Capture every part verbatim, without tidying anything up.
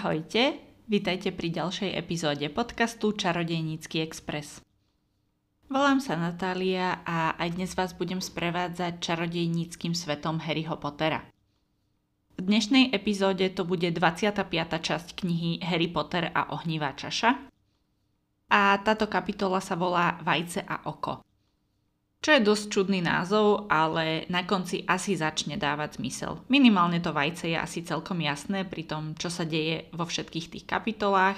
Ahojte, vítajte pri ďalšej epizóde podcastu Čarodejnícky expres. Volám sa Natália a aj dnes vás budem sprevádzať čarodejníckym svetom Harryho Pottera. V dnešnej epizóde to bude dvadsiata piata časť knihy Harry Potter a ohnivá čaša a táto kapitola sa volá Vajce a oko. Čo je dosť čudný názov, ale na konci asi začne dávať zmysel. Minimálne to vajce je asi celkom jasné pri tom, čo sa deje vo všetkých tých kapitolách.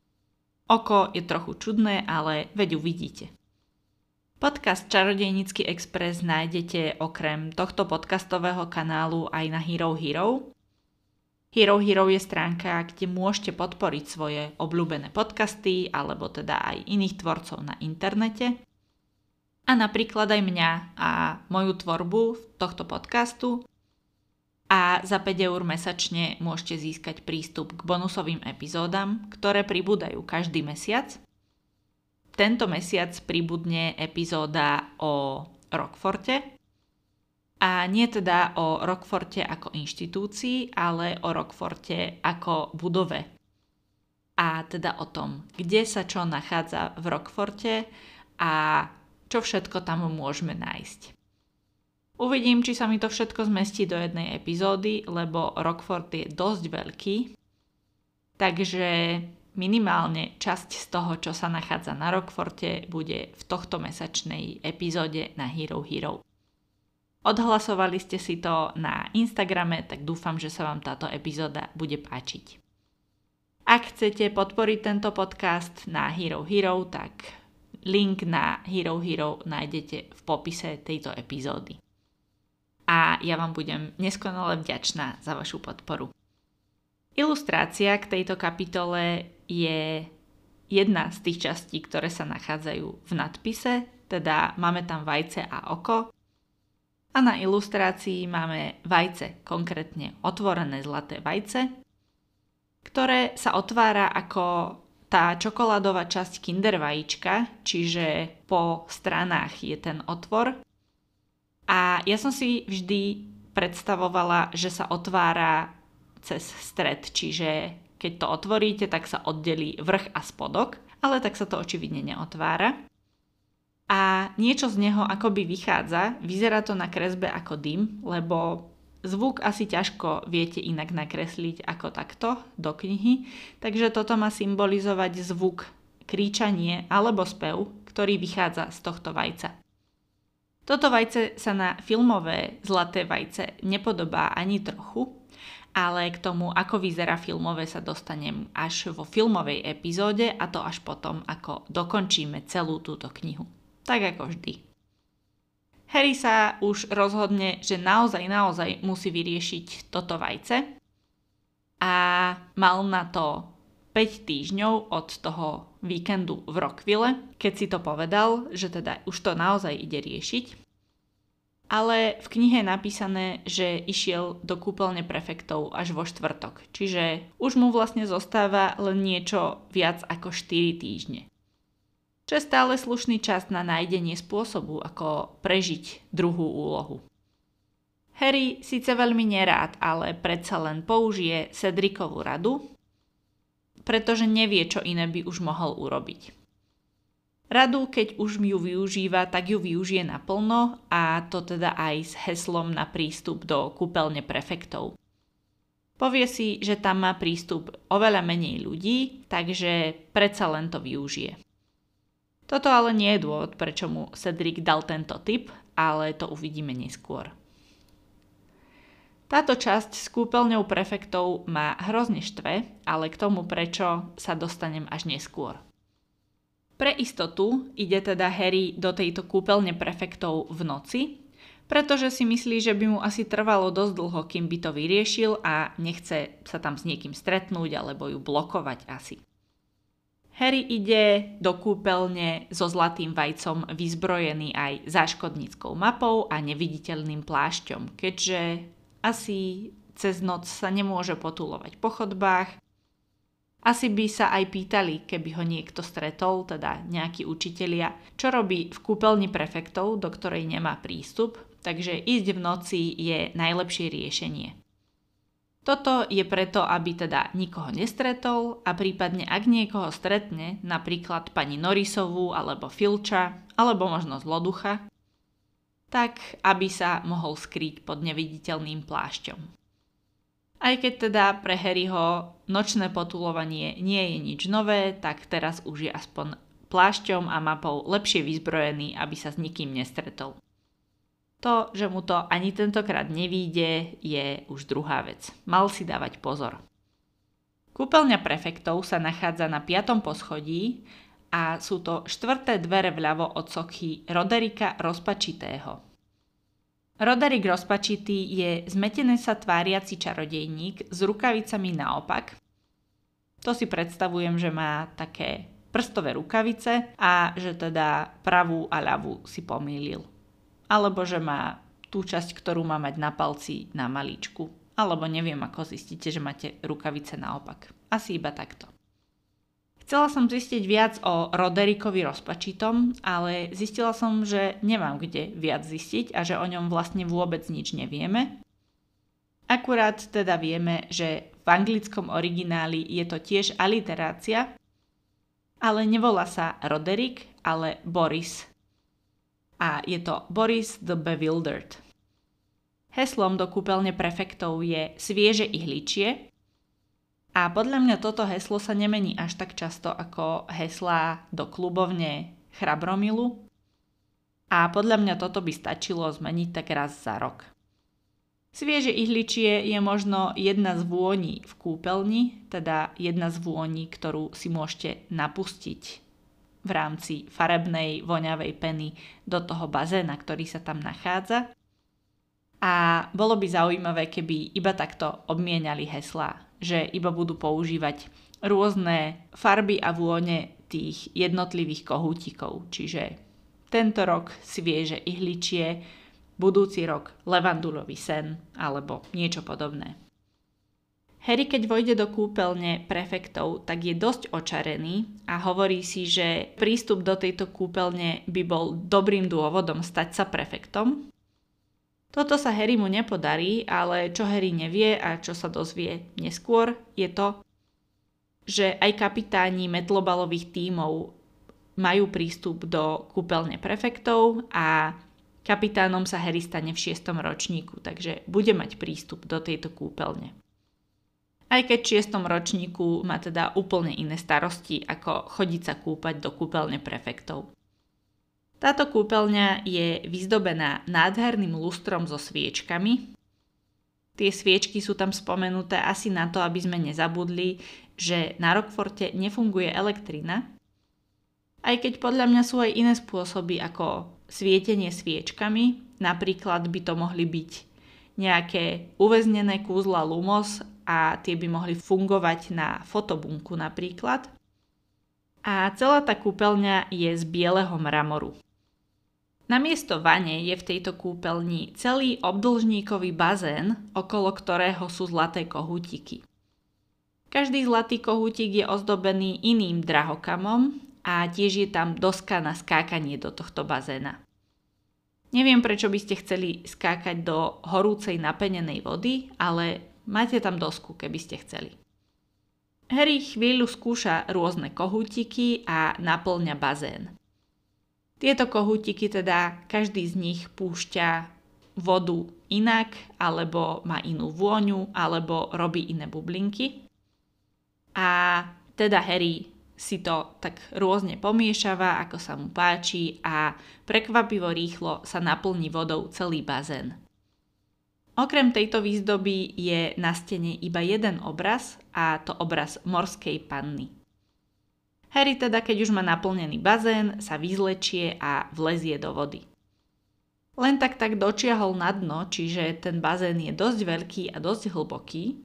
Oko je trochu čudné, ale veď uvidíte. Podcast Čarodejnícky expres nájdete okrem tohto podcastového kanálu aj na Hero Hero. Hero Hero je stránka, kde môžete podporiť svoje obľúbené podcasty alebo teda aj iných tvorcov na internete. A napríklad aj mňa a moju tvorbu tohto podcastu. A za päť eur mesačne môžete získať prístup k bonusovým epizódam, ktoré pribúdajú každý mesiac. Tento mesiac pribudne epizóda o Rockforte. A nie teda o Rockforte ako inštitúcii, ale o Rockforte ako budove. A teda o tom, kde sa čo nachádza v Rockforte a čo všetko tam môžeme nájsť. Uvidím, či sa mi to všetko zmestí do jednej epizódy, lebo Rockfort je dosť veľký, takže minimálne časť z toho, čo sa nachádza na Rockforte, bude v tohto mesačnej epizóde na Hero Hero. Odhlasovali ste si to na Instagrame, tak dúfam, že sa vám táto epizóda bude páčiť. Ak chcete podporiť tento podcast na Hero Hero, tak link na Hero Hero nájdete v popise tejto epizódy. A ja vám budem neskonale vďačná za vašu podporu. Ilustrácia k tejto kapitole je jedna z tých častí, ktoré sa nachádzajú v nadpise, teda máme tam vajce a oko. A na ilustrácii máme vajce, konkrétne otvorené zlaté vajce, ktoré sa otvára ako tá čokoládová časť Kinder vajíčka, čiže po stranách je ten otvor. A ja som si vždy predstavovala, že sa otvára cez stred, čiže keď to otvoríte, tak sa oddelí vrch a spodok, ale tak sa to očividne neotvára. A niečo z neho akoby vychádza, vyzerá to na kresbe ako dym, lebo zvuk asi ťažko viete inak nakresliť ako takto do knihy, takže toto má symbolizovať zvuk, kričanie alebo spev, ktorý vychádza z tohto vajca. Toto vajce sa na filmové zlaté vajce nepodobá ani trochu, ale k tomu, ako vyzerá filmové, sa dostanem až vo filmovej epizóde a to až potom, ako dokončíme celú túto knihu. Tak ako vždy. Harry sa už rozhodne, že naozaj, naozaj musí vyriešiť toto vajce a mal na to päť týždňov od toho víkendu v Rockville, keď si to povedal, že teda už to naozaj ide riešiť. Ale v knihe je napísané, že išiel do kúpeľne prefektov až vo štvrtok, čiže už mu vlastne zostáva len niečo viac ako štyri týždne. Čo je stále slušný čas na nájdenie spôsobu, ako prežiť druhú úlohu. Harry síce veľmi nerád, ale predsa len použije Cedricovú radu, pretože nevie, čo iné by už mohol urobiť. Radu, keď už ju využíva, tak ju využije naplno a to teda aj s heslom na prístup do kúpeľne prefektov. Povie si, že tam má prístup oveľa menej ľudí, takže predsa len to využije. Toto ale nie je dôvod, prečo mu Cedric dal tento tip, ale to uvidíme neskôr. Táto časť s kúpeľňou prefektov ma hrozne štve, ale k tomu prečo sa dostanem až neskôr. Pre istotu ide teda Harry do tejto kúpeľne prefektov v noci, pretože si myslí, že by mu asi trvalo dosť dlho, kým by to vyriešil a nechce sa tam s niekým stretnúť alebo ju blokovať asi. Harry ide do kúpeľne so zlatým vajcom vyzbrojený aj záškodníckou mapou a neviditeľným plášťom, keďže asi cez noc sa nemôže potúlovať po chodbách. Asi by sa aj pýtali, keby ho niekto stretol, teda nejakí učitelia, čo robí v kúpeľni prefektov, do ktorej nemá prístup, takže ísť v noci je najlepšie riešenie. Toto je preto, aby teda nikoho nestretol a prípadne ak niekoho stretne, napríklad pani Norrisovú alebo Filča, alebo možno zloducha, tak aby sa mohol skryť pod neviditeľným plášťom. Aj keď teda pre Harryho nočné potulovanie nie je nič nové, tak teraz už je aspoň plášťom a mapou lepšie vyzbrojený, aby sa s nikým nestretol. To, že mu to ani tentokrát nevíde, je už druhá vec. Mal si dávať pozor. Kúpeľňa prefektov sa nachádza na piatom poschodí a sú to štvrté dvere vľavo od sochy Roderika Rozpačitého. Roderick Rozpačitý je zmetene sa tváriaci čarodejník s rukavicami naopak. To si predstavujem, že má také prstové rukavice a že teda pravú a ľavú si pomýlil. Alebo že má tú časť, ktorú má mať na palci, na malíčku. Alebo neviem, ako zistíte, že máte rukavice naopak. Asi iba takto. Chcela som zistiť viac o Roderikovi Rozpačitom, ale zistila som, že nemám kde viac zistiť a že o ňom vlastne vôbec nič nevieme. Akurát teda vieme, že v anglickom origináli je to tiež aliterácia, ale nevolá sa Roderick, ale Boris. A je to Boris the Bewildered. Heslom do kúpeľne prefektov je svieže ihličie a podľa mňa toto heslo sa nemení až tak často ako heslá do klubovne Chrabromilu a podľa mňa toto by stačilo zmeniť tak raz za rok. Svieže ihličie je možno jedna z vôní v kúpeľni, teda jedna z vôní, ktorú si môžete napustiť v rámci farebnej, voňavej peny do toho bazéna, ktorý sa tam nachádza. A bolo by zaujímavé, keby iba takto obmieniali heslá, že iba budú používať rôzne farby a vône tých jednotlivých kohútikov. Čiže tento rok svieže ihličie, budúci rok levandulový sen alebo niečo podobné. Harry, keď vojde do kúpeľne prefektov, tak je dosť očarený a hovorí si, že prístup do tejto kúpeľne by bol dobrým dôvodom stať sa prefektom. Toto sa Harrymu nepodarí, ale čo Harry nevie a čo sa dozvie neskôr, je to, že aj kapitáni metlobalových tímov majú prístup do kúpeľne prefektov a kapitánom sa Harry stane v šiestom ročníku, takže bude mať prístup do tejto kúpeľne. Aj keď v šiestom ročníku má teda úplne iné starosti, ako chodiť sa kúpať do kúpeľne prefektov. Táto kúpeľňa je vyzdobená nádherným lustrom so sviečkami. Tie sviečky sú tam spomenuté asi na to, aby sme nezabudli, že na Rockforte nefunguje elektrina. Aj keď podľa mňa sú aj iné spôsoby ako svietenie sviečkami, napríklad by to mohli byť nejaké uväznené kúzla Lumos a tie by mohli fungovať na fotobunku napríklad. A celá tá kúpeľňa je z bieleho mramoru. Namiesto vane je v tejto kúpeľni celý obdĺžníkový bazén, okolo ktorého sú zlaté kohútiky. Každý zlatý kohútik je ozdobený iným drahokamom a tiež je tam doska na skákanie do tohto bazéna. Neviem, prečo by ste chceli skákať do horúcej napenenej vody, ale máte tam dosku, keby ste chceli. Harry chvíľu skúša rôzne kohútiky a naplňa bazén. Tieto kohútiky teda, každý z nich púšťa vodu inak, alebo má inú vôňu, alebo robí iné bublinky. A teda Harry si to tak rôzne pomiešava, ako sa mu páči a prekvapivo rýchlo sa naplní vodou celý bazén. Okrem tejto výzdoby je na stene iba jeden obraz a to obraz morskej panny. Harry teda, keď už má naplnený bazén, sa vyzlečie a vlezie do vody. Len tak tak dočiahol na dno, čiže ten bazén je dosť veľký a dosť hlboký.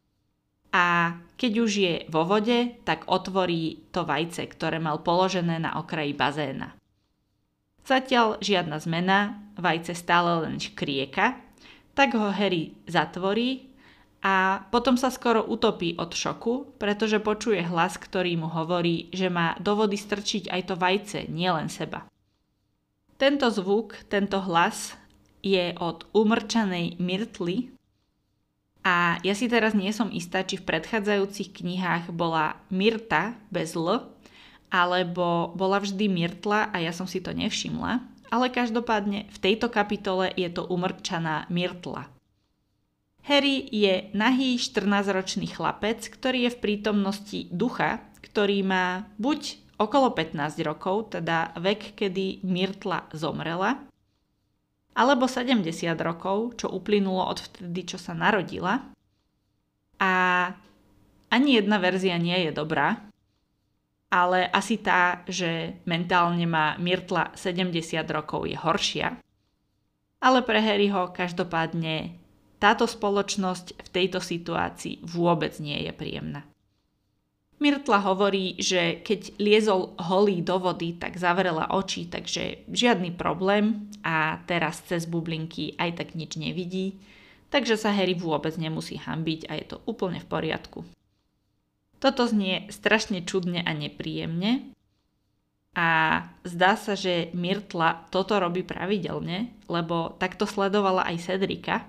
A keď už je vo vode, tak otvorí to vajce, ktoré mal položené na okraji bazéna. Zatiaľ žiadna zmena, vajce stále len škrieka, tak ho Harry zatvorí a potom sa skoro utopí od šoku, pretože počuje hlas, ktorý mu hovorí, že má do vody strčiť aj to vajce, nielen seba. Tento zvuk, tento hlas je od umrčanej Myrtly A ja si teraz nie som istá, či v predchádzajúcich knihách bola Myrta bez L, alebo bola vždy Myrtla a ja som si to nevšimla, ale každopádne v tejto kapitole je to umrčaná Myrtla. Harry je nahý štrnásťročný chlapec, ktorý je v prítomnosti ducha, ktorý má buď okolo pätnásť rokov, teda vek, kedy Myrtla zomrela, alebo sedemdesiat rokov, čo uplynulo od vtedy, čo sa narodila. A ani jedna verzia nie je dobrá, ale asi tá, že mentálne má Myrtla sedemdesiat rokov, je horšia. Ale pre Harryho každopádne táto spoločnosť v tejto situácii vôbec nie je príjemná. Myrtla hovorí, že keď liezol holý do vody, tak zavrela oči, takže žiadny problém a teraz cez bublinky aj tak nič nevidí, takže sa Harry vôbec nemusí hanbiť a je to úplne v poriadku. Toto znie strašne čudne a nepríjemne a zdá sa, že Myrtla toto robí pravidelne, lebo takto sledovala aj Cedrika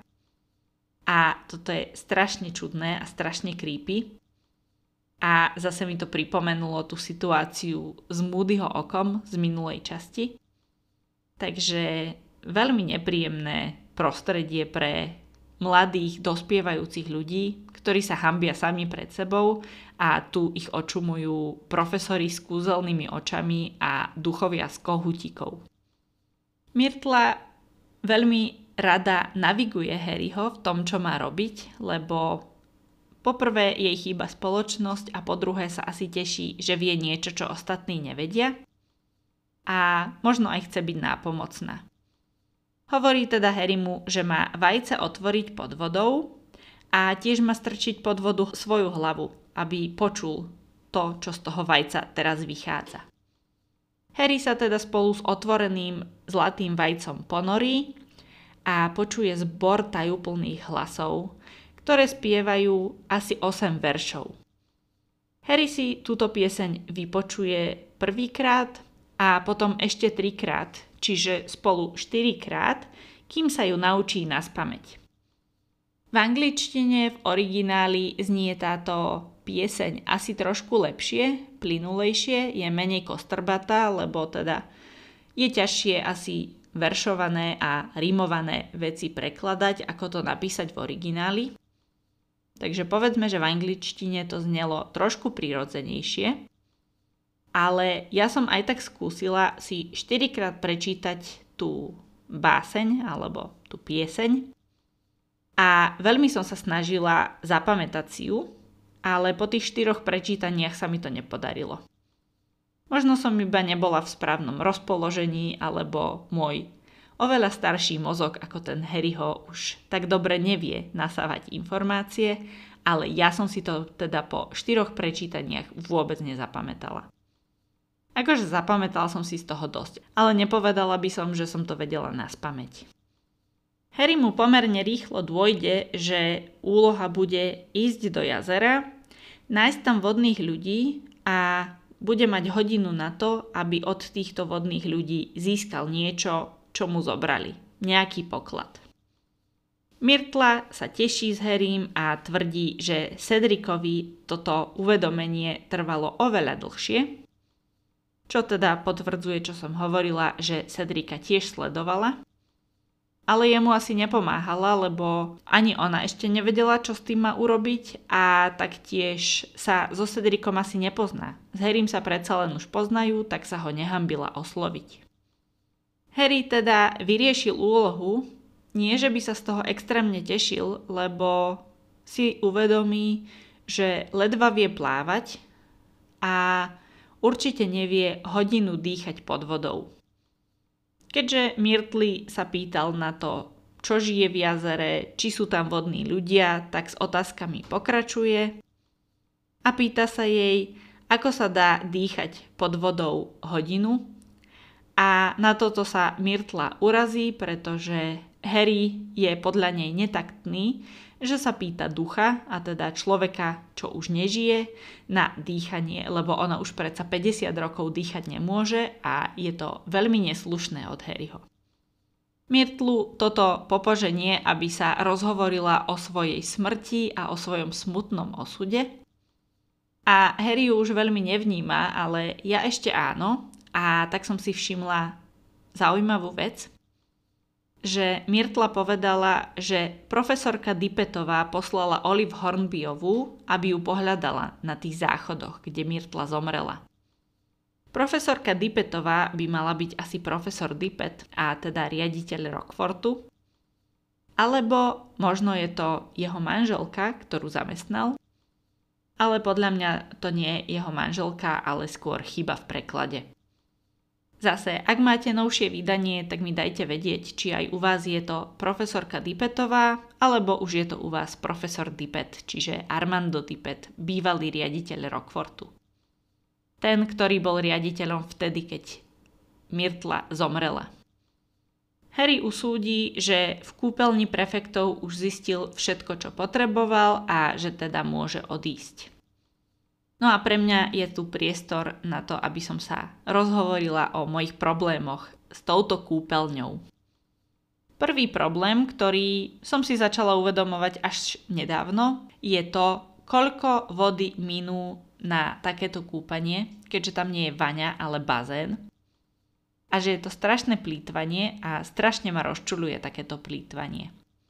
a toto je strašne čudné a strašne creepy. A zase mi to pripomenulo tú situáciu s Moodyho okom z minulej časti. Takže veľmi nepríjemné prostredie pre mladých, dospievajúcich ľudí, ktorí sa hanbia sami pred sebou a tu ich očumujú profesori s kúzelnými očami a duchovia s kohútikov. Myrtla veľmi rada naviguje Harryho v tom, čo má robiť, lebo poprvé jej chýba spoločnosť a po druhé sa asi teší, že vie niečo, čo ostatní nevedia a možno aj chce byť nápomocná. Hovorí teda Harrymu, že má vajce otvoriť pod vodou a tiež má strčiť pod vodu svoju hlavu, aby počul to, čo z toho vajca teraz vychádza. Harry sa teda spolu s otvoreným zlatým vajcom ponorí a počuje zbor tajúplných hlasov, ktoré spievajú asi osem veršov. Harry si túto pieseň vypočuje prvýkrát a potom ešte trikrát, čiže spolu štyrikrát, kým sa ju naučí naspamäť. V angličtine v origináli znie táto pieseň asi trošku lepšie, plynulejšie, je menej kostrbatá, lebo teda je ťažšie asi veršované a rímované veci prekladať, ako to napísať v origináli. Takže povedzme, že v angličtine to znelo trošku prirodzenejšie, ale ja som aj tak skúsila si štyrikrát prečítať tú báseň alebo tú pieseň a veľmi som sa snažila zapamätať si ju, ale po tých štyroch prečítaniach sa mi to nepodarilo. Možno som iba nebola v správnom rozpoložení, alebo môj oveľa starší mozog ako ten Harryho už tak dobre nevie nasávať informácie, ale ja som si to teda po štyroch prečítaniach vôbec nezapamätala. Akože zapamätala som si z toho dosť, ale nepovedala by som, že som to vedela naspamäť. Harry mu pomerne rýchlo dôjde, že úloha bude ísť do jazera, nájsť tam vodných ľudí a bude mať hodinu na to, aby od týchto vodných ľudí získal niečo, čo mu zobrali. Nejaký poklad. Myrtla sa teší s Harrym a tvrdí, že Cedricovi toto uvedomenie trvalo oveľa dlhšie, čo teda potvrdzuje, čo som hovorila, že Cedrica tiež sledovala. Ale jemu asi nepomáhala, lebo ani ona ešte nevedela, čo s tým má urobiť a taktiež sa so Cedricom asi nepozná. S Harrym sa predsa len už poznajú, tak sa ho nehambila osloviť. Harry teda vyriešil úlohu, nie že by sa z toho extrémne tešil, lebo si uvedomí, že ledva vie plávať a určite nevie hodinu dýchať pod vodou. Keďže Myrtli sa pýtal na to, čo žije v jazere, či sú tam vodní ľudia, tak s otázkami pokračuje a pýta sa jej, ako sa dá dýchať pod vodou hodinu. A na toto sa Myrtla urazí, pretože Harry je podľa nej netaktný, že sa pýta ducha, a teda človeka, čo už nežije, na dýchanie, lebo ona už predsa päťdesiat rokov dýchať nemôže a je to veľmi neslušné od Harryho. Myrtlu toto popoženie, aby sa rozhovorila o svojej smrti a o svojom smutnom osude. A Harry ju už veľmi nevníma, ale ja ešte áno. A tak som si všimla zaujímavú vec, že Myrtla povedala, že profesorka Dippetová poslala Olive Hornbyovú, aby ju pohľadala na tých záchodoch, kde Myrtla zomrela. Profesorka Dippetová by mala byť asi profesor Dippet, a teda riaditeľ Rockfortu. Alebo možno je to jeho manželka, ktorú zamestnal. Ale podľa mňa to nie je jeho manželka, ale skôr chyba v preklade. Zase, ak máte novšie vydanie, tak mi dajte vedieť, či aj u vás je to profesorka Dippetová, alebo už je to u vás profesor Dippet, čiže Armando Dippet, bývalý riaditeľ Rockfortu. Ten, ktorý bol riaditeľom vtedy, keď Myrtla zomrela. Harry usúdi, že v kúpeľni prefektov už zistil všetko, čo potreboval a že teda môže odísť. No a pre mňa je tu priestor na to, aby som sa rozhovorila o mojich problémoch s touto kúpeľňou. Prvý problém, ktorý som si začala uvedomovať až nedávno, je to, koľko vody minú na takéto kúpanie, keďže tam nie je vaňa, ale bazén. A že je to strašné plýtvanie a strašne ma rozčuľuje takéto plýtvanie.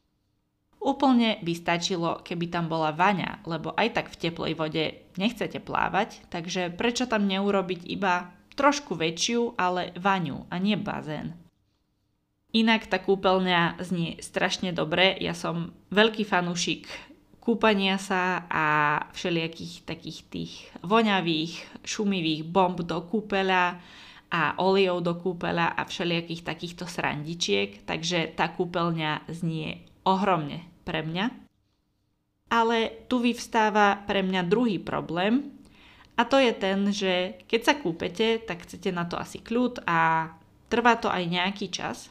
Úplne by stačilo, keby tam bola vaňa, lebo aj tak v teplej vode nechcete plávať, takže prečo tam neurobiť iba trošku väčšiu, ale vaňu a nie bazén. Inak tá kúpeľňa znie strašne dobre, ja som veľký fanúšik kúpania sa a všelijakých takých tých voňavých, šumivých bomb do kúpeľa a olejov do kúpeľa a všelijakých takýchto srandičiek, takže tá kúpeľňa znie ohromne pre mňa. Ale tu vyvstáva pre mňa druhý problém a to je ten, že keď sa kúpete, tak chcete na to asi kľud a trvá to aj nejaký čas.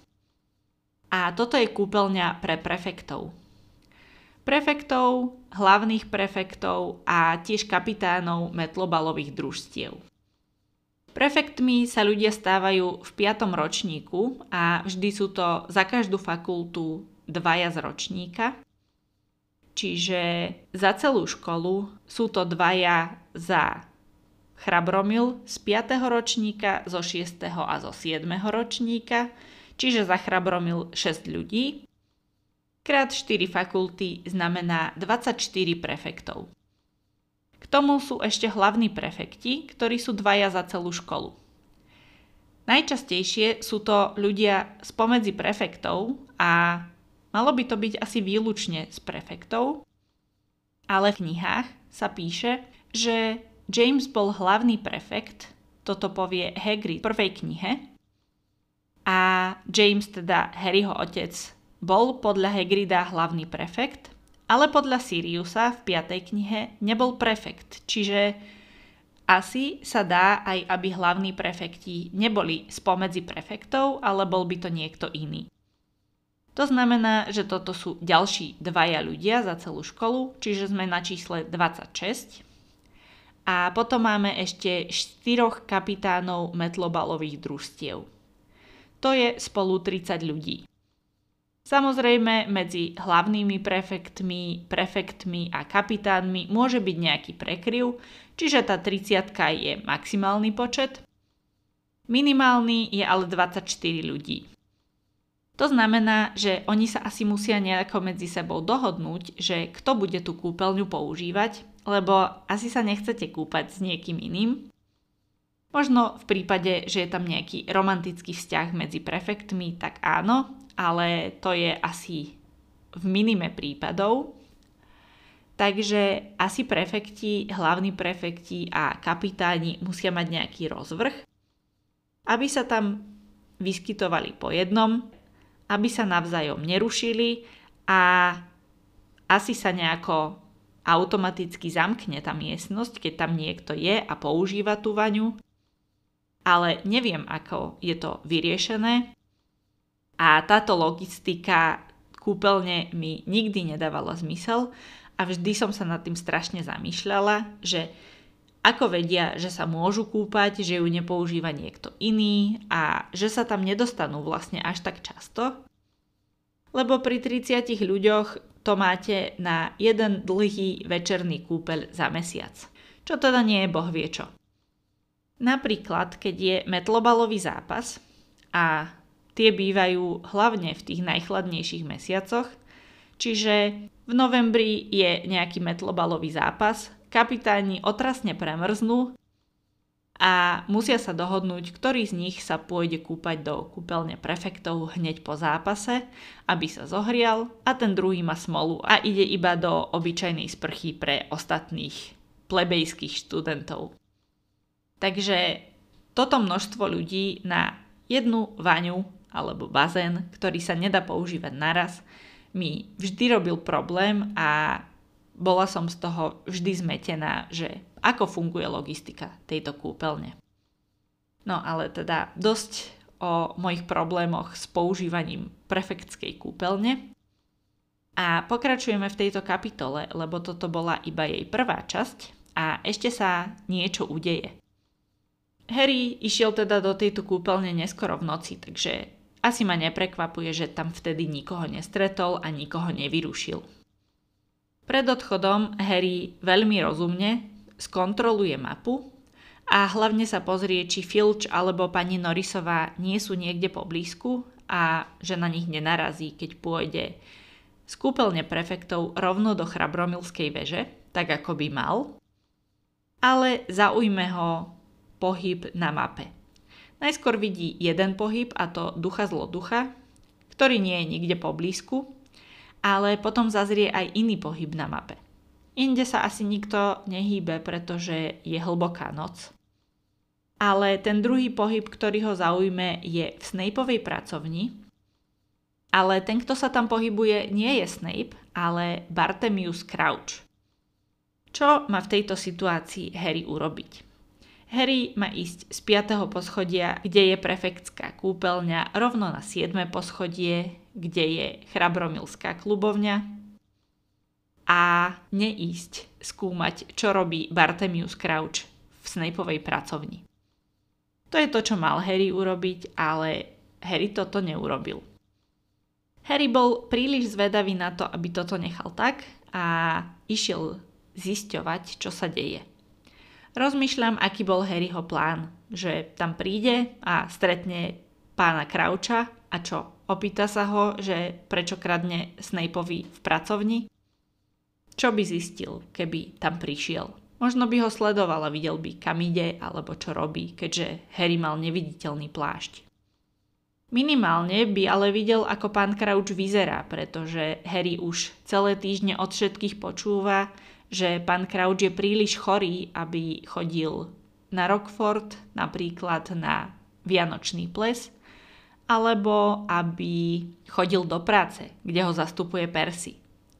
A toto je kúpeľňa pre prefektov. Prefektov, hlavných prefektov a tiež kapitánov metlobalových družstiev. Prefektmi sa ľudia stávajú v piatom ročníku a vždy sú to za každú fakultu dvaja z ročníka. Čiže za celú školu sú to dvaja za Chrabromil z piateho ročníka, zo šiesteho a zo siedmeho ročníka, čiže za Chrabromil šesť ľudí. Krát štyri fakulty znamená dvadsaťštyri prefektov. K tomu sú ešte hlavní prefekti, ktorí sú dvaja za celú školu. Najčastejšie sú to ľudia spomedzi prefektov a malo by to byť asi výlučne z prefektov, ale v knihách sa píše, že James bol hlavný prefekt, toto povie Hagrid v prvej knihe, a James, teda Harryho otec, bol podľa Hagrida hlavný prefekt, ale podľa Siriusa v piatej knihe nebol prefekt, čiže asi sa dá aj, aby hlavní prefekti neboli spomedzi prefektov, ale bol by to niekto iný. To znamená, že toto sú ďalší dvaja ľudia za celú školu, čiže sme na čísle dvadsaťšesť. A potom máme ešte štyroch kapitánov metlobalových družstiev. To je spolu tridsať ľudí. Samozrejme, medzi hlavnými prefektmi, prefektmi a kapitánmi môže byť nejaký prekryv, čiže tá tridsiatka je maximálny počet. Minimálny je ale dvadsaťštyri ľudí. To znamená, že oni sa asi musia nejako medzi sebou dohodnúť, že kto bude tú kúpeľňu používať, lebo asi sa nechcete kúpať s niekým iným. Možno v prípade, že je tam nejaký romantický vzťah medzi prefektmi, tak áno, ale to je asi v minime prípadov. Takže asi prefekti, hlavní prefekti a kapitáni musia mať nejaký rozvrh, aby sa tam vyskytovali po jednom, aby sa navzájom nerušili a asi sa nejako automaticky zamkne tá miestnosť, keď tam niekto je a používa tú vaňu. Ale neviem, ako je to vyriešené. A táto logistika kúpeľne mi nikdy nedávala zmysel a vždy som sa nad tým strašne zamýšľala, že ako vedia, že sa môžu kúpať, že ju nepoužíva niekto iný a že sa tam nedostanú vlastne až tak často. lebo pri tridsiatich ľuďoch to máte na jeden dlhý večerný kúpeľ za mesiac. Čo teda nie je boh vie čo. Napríklad, keď je metlobalový zápas a tie bývajú hlavne v tých najchladnejších mesiacoch, čiže v novembri je nejaký metlobalový zápas, kapitáni otrasne premrznú a musia sa dohodnúť, ktorý z nich sa pôjde kúpať do kúpeľne prefektov hneď po zápase, aby sa zohrial, a ten druhý má smolu a ide iba do obyčajnej sprchy pre ostatných plebejských študentov. Takže toto množstvo ľudí na jednu vaňu alebo bazén, ktorý sa nedá používať naraz, mi vždy robil problém a bola som z toho vždy zmetená, že ako funguje logistika tejto kúpeľne. No ale teda dosť o mojich problémoch s používaním prefektskej kúpeľne. A pokračujeme v tejto kapitole, lebo toto bola iba jej prvá časť a ešte sa niečo udeje. Harry išiel teda do tejto kúpeľne neskoro v noci, takže asi ma neprekvapuje, že tam vtedy nikoho nestretol a nikoho nevyrušil. Pred odchodom Harry veľmi rozumne skontroluje mapu a hlavne sa pozrie, či Filch alebo pani Norrisová nie sú niekde poblízku a že na nich nenarazí, keď pôjde z kúpeľne prefektov rovno do Chrabromilskej veže, tak ako by mal, ale zaujme ho pohyb na mape. Najskôr vidí jeden pohyb, a to ducha zloducha, ktorý nie je nikde poblízku, ale potom zazrie aj iný pohyb na mape. Inde sa asi nikto nehýbe, pretože je hlboká noc. Ale ten druhý pohyb, ktorý ho zaujme, je v Snapeovej pracovni. Ale ten, kto sa tam pohybuje, nie je Snape, ale Bartemius Crouch. Čo má v tejto situácii Harry urobiť? Harry má ísť z piateho poschodia, kde je prefektská kúpeľňa, rovno na siedme poschodie, kde je Chrabromilská klubovňa, a neísť skúmať, čo robí Bartemius Crouch v Snapeovej pracovni. To je to, čo mal Harry urobiť, ale Harry toto neurobil. Harry bol príliš zvedavý na to, aby toto nechal tak, a išiel zisťovať, čo sa deje. Rozmýšľam, aký bol Harryho plán, že tam príde a stretne pána Croucha a čo, opýta sa ho, že prečo kradne Snapeovi v pracovni? Čo by zistil, keby tam prišiel? Možno by ho sledoval a videl by, kam ide alebo čo robí, keďže Harry mal neviditeľný plášť. Minimálne by ale videl, ako pán Crouch vyzerá, pretože Harry už celé týždne od všetkých počúva, že pán Crouch je príliš chorý, aby chodil na Rockford, napríklad na Vianočný ples, alebo aby chodil do práce, kde ho zastupuje Percy.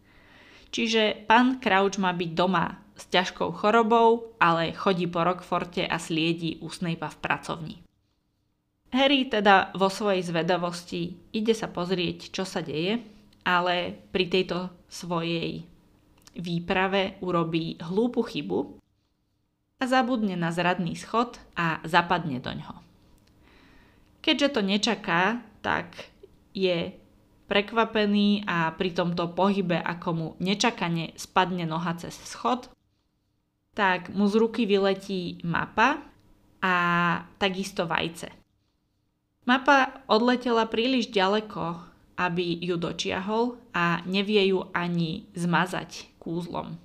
Čiže pán Crouch má byť doma s ťažkou chorobou, ale chodí po Rockforte a sliedí u Snape'a v pracovni. Harry teda vo svojej zvedavosti ide sa pozrieť, čo sa deje, ale pri tejto svojej výprave urobí hlúpu chybu a zabudne na zradný schod a zapadne doňho. Keďže to nečaká, tak je prekvapený a pri tomto pohybe, ako mu nečakane spadne noha cez schod, tak mu z ruky vyletí mapa a takisto vajce. Mapa odletela príliš ďaleko, aby ju dočiahol, a nevie ju ani zmazať kúzlom.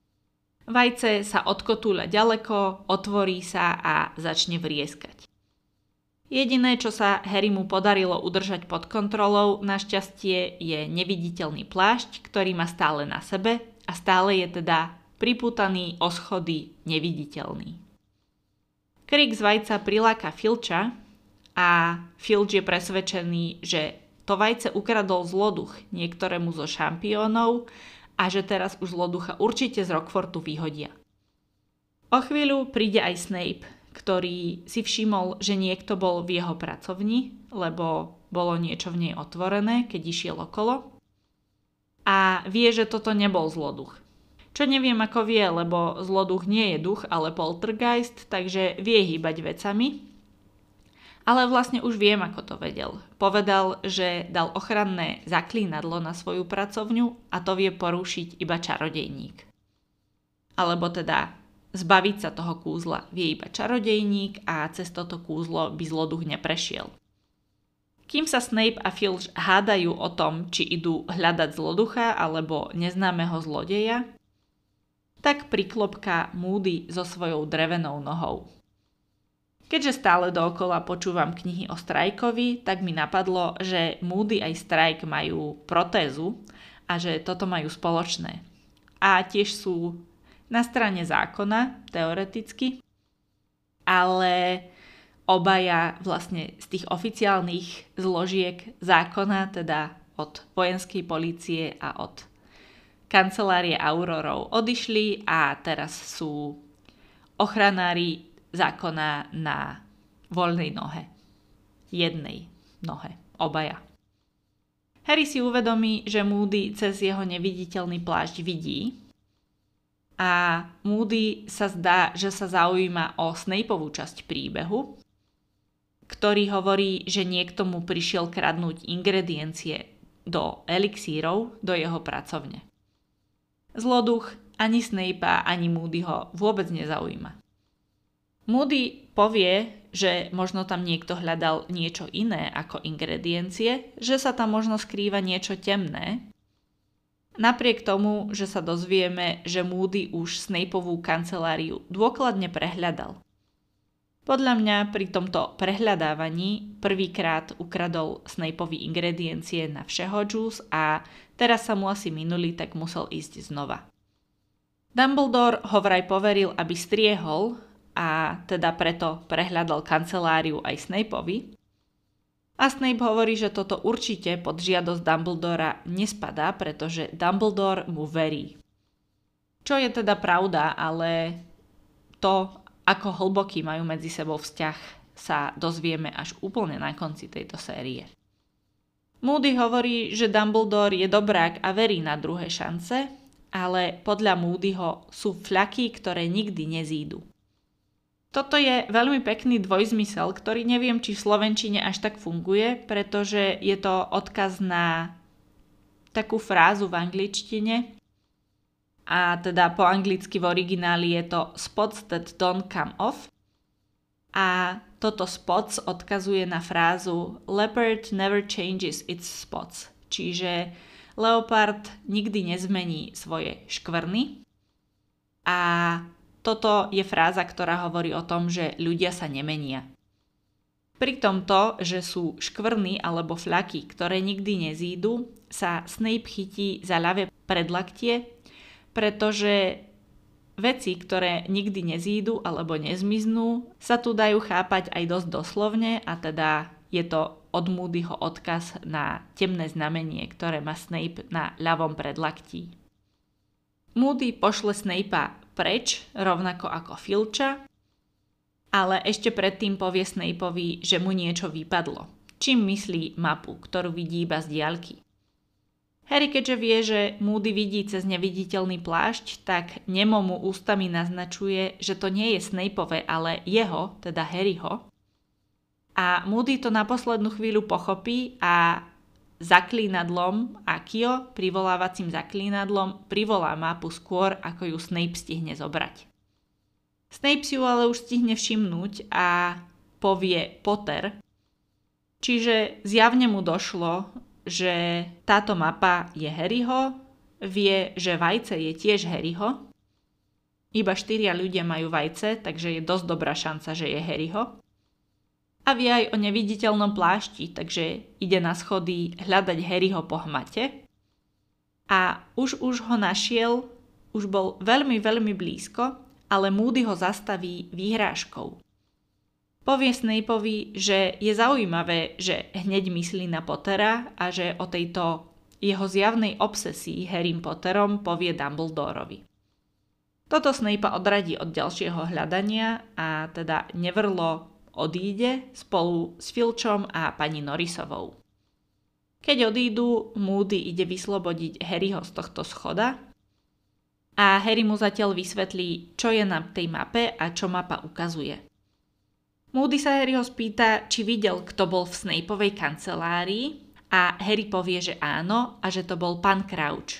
Vajce sa odkotúľa ďaleko, otvorí sa a začne vrieskať. Jediné, čo sa Harrymu podarilo udržať pod kontrolou, našťastie, je neviditeľný plášť, ktorý má stále na sebe a stále je teda pripútaný o schody neviditeľný. Krik z vajca priláka Filča a Filč je presvedčený, že to vajce ukradol zloduch niektorému zo šampiónov a že teraz už zloducha určite z Rockfortu vyhodia. O chvíľu príde aj Snape, ktorý si všimol, že niekto bol v jeho pracovni, lebo bolo niečo v nej otvorené, keď išiel okolo, a vie, že toto nebol zloduch. Čo neviem, ako vie, lebo zloduch nie je duch, ale poltergeist, takže vie hýbať vecami. Ale vlastne už viem, ako to vedel. Povedal, že dal ochranné zaklínadlo na svoju pracovňu a to vie porušiť iba čarodejník. Alebo teda zbaviť sa toho kúzla vie iba čarodejník a cez toto kúzlo by zloduch neprešiel. Kým sa Snape a Filch hádajú o tom, či idú hľadať zloducha alebo neznámeho zlodeja, tak priklopká Moody so svojou drevenou nohou. Keďže stále dookola počúvam knihy o Strajkovi, tak mi napadlo, že Moody aj Strike majú protézu a že toto majú spoločné. A tiež sú na strane zákona, teoreticky, ale obaja vlastne z tých oficiálnych zložiek zákona, teda od vojenskej polície a od kancelárie Aurorov odišli a teraz sú ochranári zákona na voľnej nohe. Jednej nohe. Obaja. Harry si uvedomí, že Moody cez jeho neviditeľný plášť vidí a Moody sa zdá, že sa zaujíma o Snapeovú časť príbehu, ktorý hovorí, že niekto mu prišiel kradnúť ingrediencie do elixírov do jeho pracovne. Zloduch ani Snape'a, ani Moodyho vôbec nezaujíma. Moody povie, že možno tam niekto hľadal niečo iné ako ingrediencie, že sa tam možno skrýva niečo temné. Napriek tomu, že sa dozvieme, že Moody už Snapeovú kanceláriu dôkladne prehľadal. Podľa mňa pri tomto prehľadávaní prvýkrát ukradol Snapeovi ingrediencie na Všehočus a teraz sa mu asi minuli, tak musel ísť znova. Dumbledore ho vraj poveril, aby striehol a teda preto prehľadal kanceláriu aj Snapeovi. A Snape hovorí, že toto určite pod žiadosť Dumbledora nespadá, pretože Dumbledore mu verí. Čo je teda pravda, ale to, ako hlboký majú medzi sebou vzťah, sa dozvieme až úplne na konci tejto série. Moody hovorí, že Dumbledore je dobrák a verí na druhé šance, ale podľa Moodyho sú fľaky, ktoré nikdy nezídu. Toto je veľmi pekný dvojzmysel, ktorý neviem, či v slovenčine až tak funguje, pretože je to odkaz na takú frázu v angličtine. A teda po anglicky v origináli je to spots that don't come off. A toto spots odkazuje na frázu leopard never changes its spots. Čiže leopard nikdy nezmení svoje škvrny. A toto je fráza, ktorá hovorí o tom, že ľudia sa nemenia. Pri tomto, že sú škvrny alebo fľaky, ktoré nikdy nezídu, sa Snape chytí za ľavé predlaktie, pretože veci, ktoré nikdy nezídu alebo nezmiznú, sa tu dajú chápať aj dosť doslovne a teda je to od Moodyho odkaz na temné znamenie, ktoré má Snape na ľavom predlaktí. Moody pošle Snape'a preč, rovnako ako Filcha, ale ešte predtým povie Snapeovi, že mu niečo vypadlo. Čím myslí mapu, ktorú vidí iba z diaľky. Harry, keďže vie, že Moody vidí cez neviditeľný plášť, tak nemo mu ústami naznačuje, že to nie je Snapeové, ale jeho, teda Harryho. A Moody to na poslednú chvíľu pochopí a zaklínadlom Accio, privolávacím zaklínadlom, privolá mapu skôr, ako ju Snape stihne zobrať. Snape si ju ale už stihne všimnúť a povie Potter, čiže zjavne mu došlo, že táto mapa je Harryho, vie, že vajce je tiež Harryho, iba štyria ľudia majú vajce, takže je dosť dobrá šanca, že je Harryho. A vie aj o neviditeľnom plášti, takže ide na schody hľadať Harryho po hmate. A už už ho našiel, už bol veľmi, veľmi blízko, ale Moody ho zastaví výhrážkou. Povie Snapeovi, že je zaujímavé, že hneď myslí na Pottera a že o tejto jeho zjavnej obsesii Harrym Potterom povie Dumbledorovi. Toto Snape'a odradí od ďalšieho hľadania a teda Neverlo odíde spolu s Filchom a pani Norrisovou. Keď odídu, Moody ide vyslobodiť Harryho z tohto schoda a Harry mu zatiaľ vysvetlí, čo je na tej mape a čo mapa ukazuje. Moody sa Harryho spýta, či videl, kto bol v Snapeovej kancelárii a Harry povie, že áno a že to bol pán Crouch.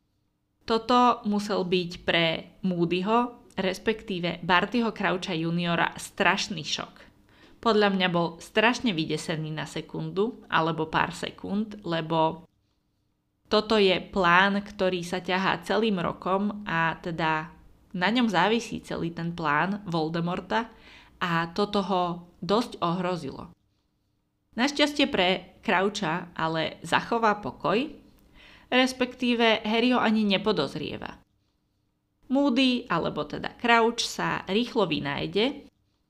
Toto musel byť pre Moodyho, respektíve Bartyho Croucha juniora strašný šok. Podľa mňa bol strašne vydesený na sekundu alebo pár sekúnd, lebo toto je plán, ktorý sa ťahá celým rokom a teda na ňom závisí celý ten plán Voldemorta a toto ho dosť ohrozilo. Našťastie pre Croucha ale zachová pokoj, respektíve Harry ho ani nepodozrieva. Moody, alebo teda Crouch, sa rýchlo vynájde,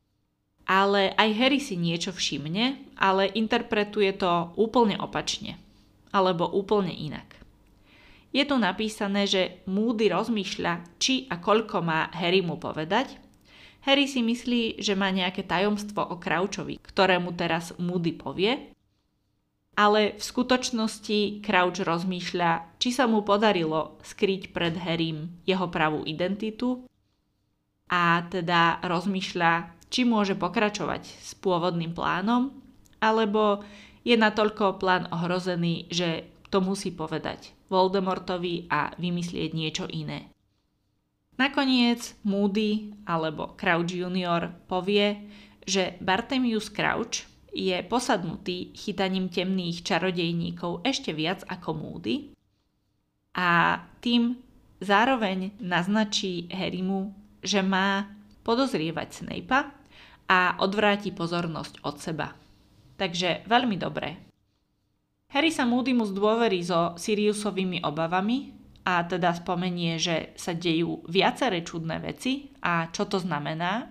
ale aj Harry si niečo všimne, ale interpretuje to úplne opačne, alebo úplne inak. Je tu napísané, že Moody rozmýšľa, či a koľko má Harry mu povedať. Harry si myslí, že má nejaké tajomstvo o Crouchovi, ktorému teraz Moody povie, ale v skutočnosti Crouch rozmýšľa, či sa mu podarilo skryť pred Harrym jeho pravú identitu a teda rozmýšľa, či môže pokračovať s pôvodným plánom, alebo je natoľko plán ohrozený, že to musí povedať Voldemortovi a vymyslieť niečo iné. Nakoniec Moody alebo Crouch junior povie, že Bartemius Crouch je posadnutý chytaním temných čarodejníkov ešte viac ako Moody a tým zároveň naznačí Harrymu, že má podozrievať Snape'a a odvráti pozornosť od seba. Takže veľmi dobré. Harry sa Moodymu zdôverí so Siriusovými obavami a teda spomenie, že sa dejú viaceré čudné veci a čo to znamená.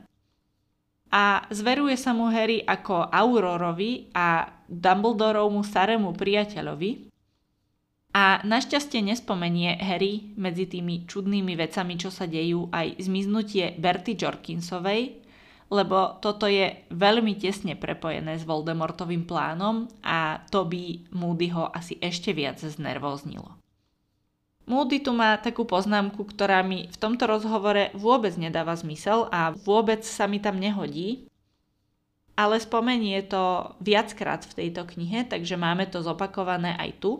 A zveruje sa mu Harry ako Aurorovi a Dumbledorovmu starému priateľovi. A našťastie nespomenie Harry medzi tými čudnými vecami, čo sa dejú, aj zmiznutie Berty Jorkinsovej, lebo toto je veľmi tesne prepojené s Voldemortovým plánom a to by Moodyho asi ešte viac znervóznilo. Moody tu má takú poznámku, ktorá mi v tomto rozhovore vôbec nedáva zmysel a vôbec sa mi tam nehodí, ale spomenie to viackrát v tejto knihe, takže máme to zopakované aj tu.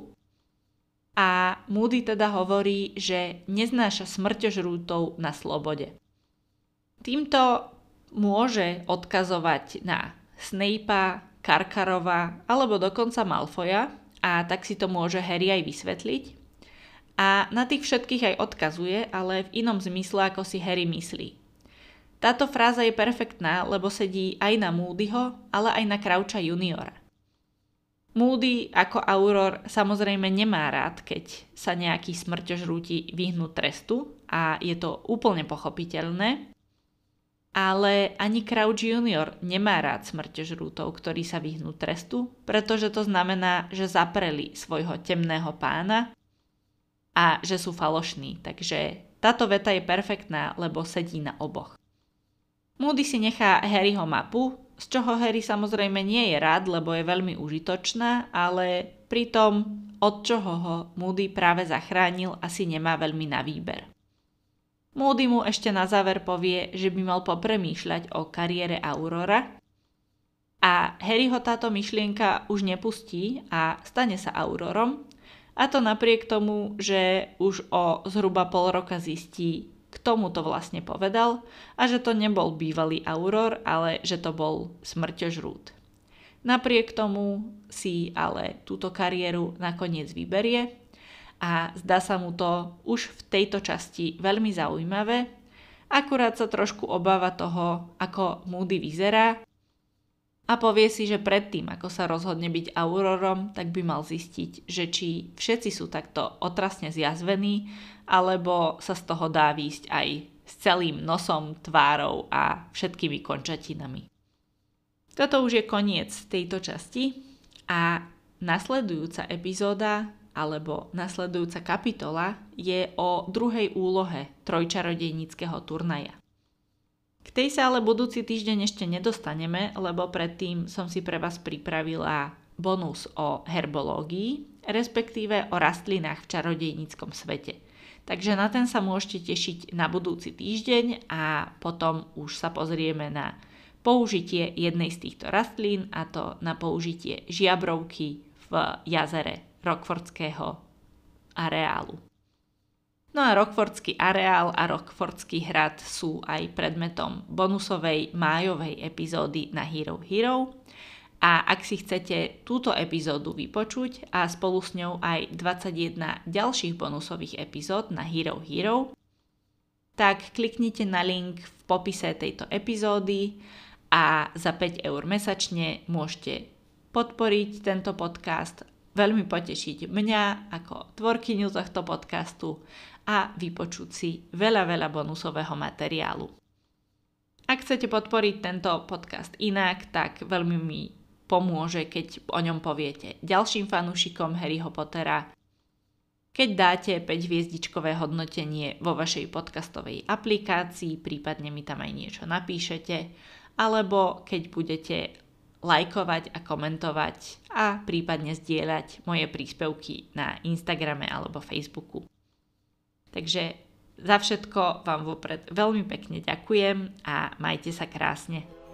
A Moody teda hovorí, že neznáša smrťožrútov na slobode. Týmto môže odkazovať na Snape'a, Karkarova alebo dokonca Malfoja a tak si to môže Harry aj vysvetliť. A na tých všetkých aj odkazuje, ale v inom zmysle, ako si Harry myslí. Táto fráza je perfektná, lebo sedí aj na Moodyho, ale aj na Croucha juniora. Moody ako Auror samozrejme nemá rád, keď sa nejakí smrťožrúti vyhnú trestu a je to úplne pochopiteľné. Ale ani Crouch junior nemá rád smrťožrútov, ktorí sa vyhnú trestu, pretože to znamená, že zapreli svojho temného pána a že sú falošní. Takže táto veta je perfektná, lebo sedí na oboch. Moody si nechá Harryho mapu, z čoho Harry samozrejme nie je rád, lebo je veľmi užitočná, ale pritom od čoho ho Moody práve zachránil asi nemá veľmi na výber. Moody mu ešte na záver povie, že by mal popremýšľať o kariére Aurora a Harry ho táto myšlienka už nepustí a stane sa Aurorom, a to napriek tomu, že už o zhruba pol roka zistí, kto mu to vlastne povedal a že to nebol bývalý Auror, ale že to bol smrťožrút. Napriek tomu si ale túto kariéru nakoniec vyberie a zdá sa mu to už v tejto časti veľmi zaujímavé, akurát sa trošku obáva toho, ako Moody vyzerá a povie si, že predtým, ako sa rozhodne byť Aurorom, tak by mal zistiť, že či všetci sú takto otrasne zjazvení, alebo sa z toho dá výjsť aj s celým nosom, tvárou a všetkými končatinami. Toto už je koniec tejto časti a nasledujúca epizóda alebo nasledujúca kapitola je o druhej úlohe trojčarodejníckeho turnaja. K tej sa ale budúci týždeň ešte nedostaneme, lebo predtým som si pre vás pripravila bonus o herbológii, respektíve o rastlinách v čarodejníckom svete. Takže na ten sa môžete tešiť na budúci týždeň a potom už sa pozrieme na použitie jednej z týchto rastlín, a to na použitie žiabrovky v jazere Rockfordského areálu. No a Rockfordský areál a Rockfordský hrad sú aj predmetom bonusovej májovej epizódy na Hero Hero. A ak si chcete túto epizódu vypočuť a spolu s ňou aj dvadsaťjeden ďalších bonusových epizód na Hero Hero, tak kliknite na link v popise tejto epizódy a za päť eur mesačne môžete podporiť tento podcast, veľmi potešiť mňa ako tvorkyňu tohto podcastu a vypočuť si veľa, veľa bonusového materiálu. Ak chcete podporiť tento podcast inak, tak veľmi mi pomôže, keď o ňom poviete ďalším fanúšikom Harryho Pottera, keď dáte päť hviezdičkové hodnotenie vo vašej podcastovej aplikácii, prípadne mi tam aj niečo napíšete, alebo keď budete lajkovať a komentovať a prípadne zdieľať moje príspevky na Instagrame alebo Facebooku. Takže za všetko vám vopred veľmi pekne ďakujem a majte sa krásne.